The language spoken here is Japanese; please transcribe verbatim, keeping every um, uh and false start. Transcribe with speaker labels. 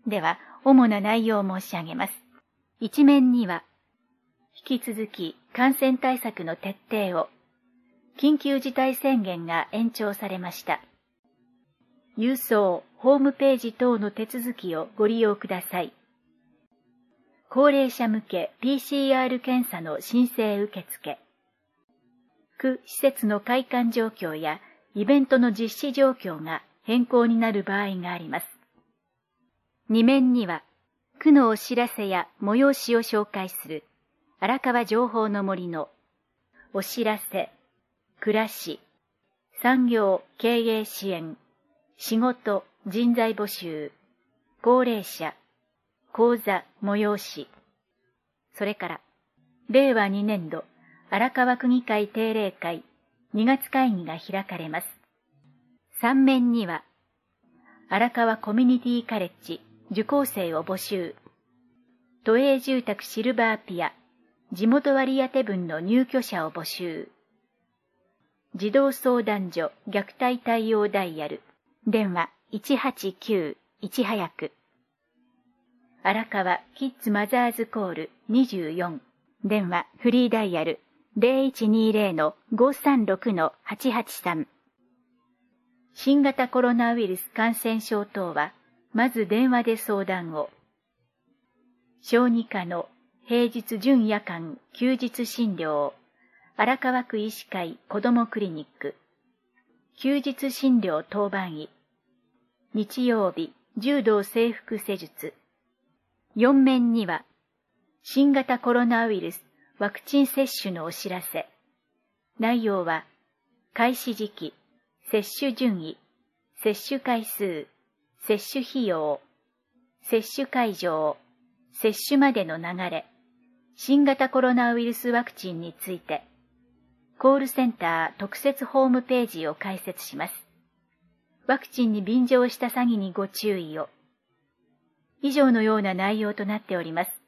Speaker 1: では、主な内容を申し上げます。一面には、引き続き感染対策の徹底を、緊急事態宣言が延長されました。郵送、ホームページ等の手続きをご利用ください。高齢者向け ピーシーアール 検査の申請受付。区施設の開館状況やイベントの実施状況が変更になる場合があります。二面には、区のお知らせや催しを紹介する荒川情報の森のお知らせ、暮らし、産業経営支援、仕事人材募集、高齢者、講座催し、それかられいわにねんど荒川区議会定例会にがつ会議が開かれます。三面には荒川コミュニティカレッジ受講生を募集、都営住宅シルバーピア地元割当分の入居者を募集、児童相談所虐待対応ダイヤル電話いちはちきゅういち早く、荒川キッズマザーズコールにじゅうよん電話フリーダイヤル ゼロいちにゼロ ごさんろく はちはちさん。新型コロナウイルス感染症等はまず電話で相談を。小児科の平日準夜間休日診療荒川区医師会子どもクリニック休日診療当番医日曜日柔道整復施術。四面には新型コロナウイルスワクチン接種のお知らせ。内容は開始時期、接種順位、接種回数、接種費用、接種会場、接種までの流れ、新型コロナウイルスワクチンについて、コールセンター特設ホームページを開設します。ワクチンに便乗した詐欺にご注意を。以上のような内容となっております。